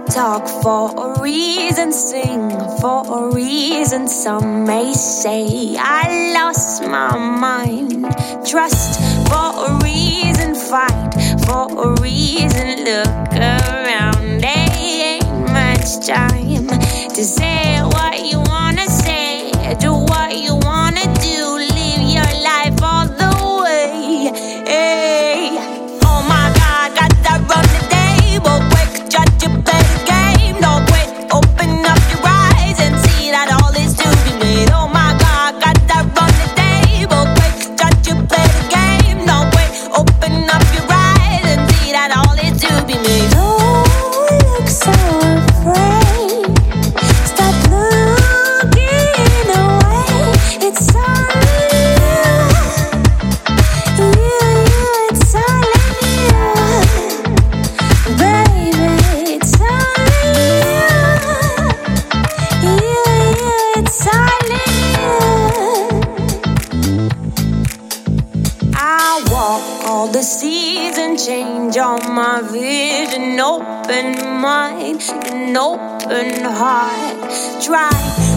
Talk for a reason, sing for a reason. Some may say I lost my mind. Trust for a reason, fight for a reason. Look around, there ain't much time to say what you wanna say, do what you wanna do, live your life all the way. Hey. Oh my God, got that run the table quick, judge you play the game. No wait, open up your eyes and see that all is to be made. Oh my God, got that run the table quick, judge you play the game. No wait, open up your eyes and see that all is to be made. Don't look so afraid. Stop looking away. It's all it's all baby, it's all it's all I walk all the seasons, change all my vision, open mind, an open heart. Try